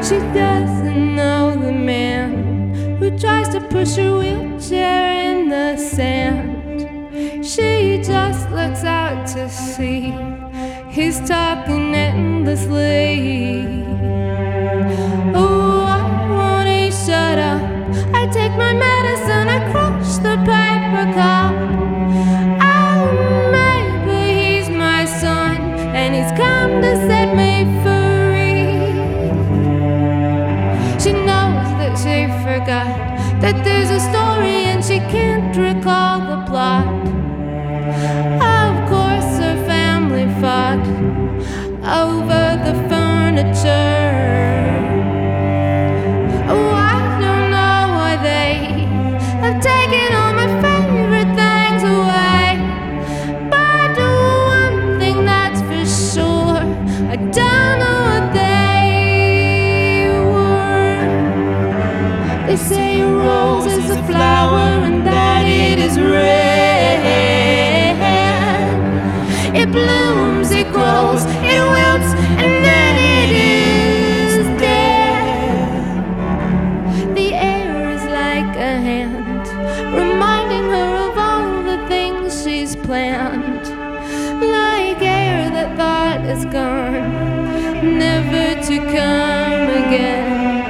She doesn't know the man who tries to push her wheelchair in the sand. She just looks out to sea. He's talking endlessly. Oh, why won't he shut up? I take my medicine, I crush the paper cup. Oh, maybe he's my son, and he's come to set me free. She knows that she forgot that there's a story and she can't recall the plot. Of course her family fought over the furniture. Oh, I don't know why they have taken all my favorite things away, but one thing that's for sure, I don't know what they were. They say a rose is a flower and that it is red. It blooms, it grows, it wilts, and then it is dead. The air is like a hand, reminding her of all the things she's planned. Like air that thought is gone, never to come again.